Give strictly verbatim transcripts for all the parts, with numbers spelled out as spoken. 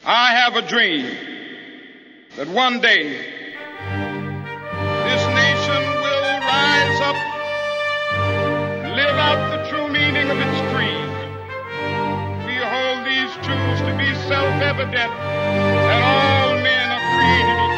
I have a dream that one day this nation will rise up, live out the true meaning of its creed. We hold these truths to be self-evident, that all men are created equal.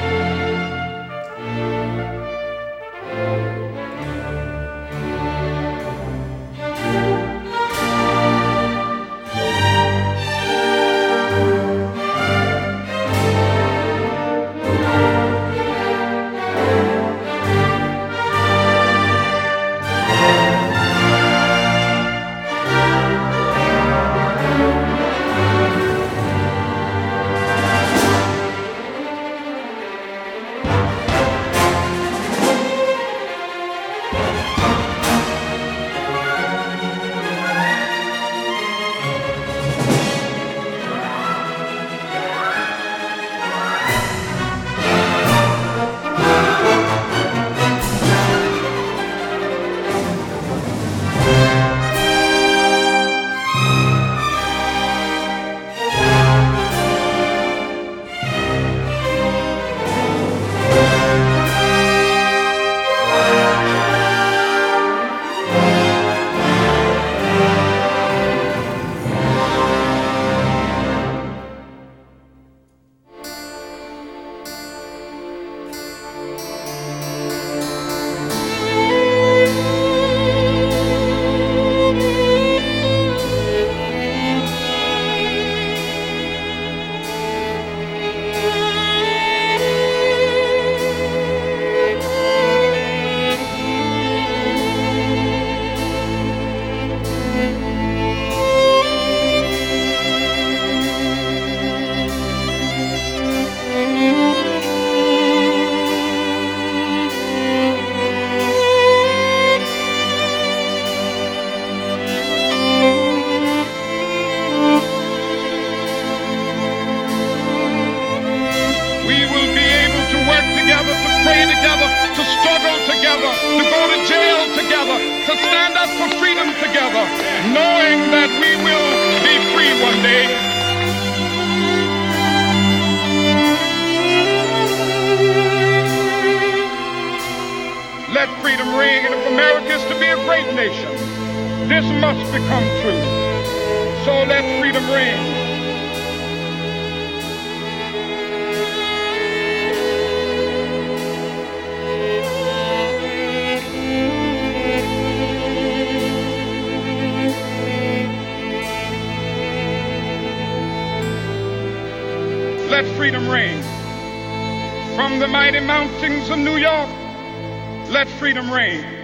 To struggle together, to go to jail together, to stand up for freedom together, knowing that we will be free one day. Let freedom ring, and if America is to be a great nation, this must become true. So let freedom ring. Let freedom ring. From the mighty mountains of New York, let freedom ring.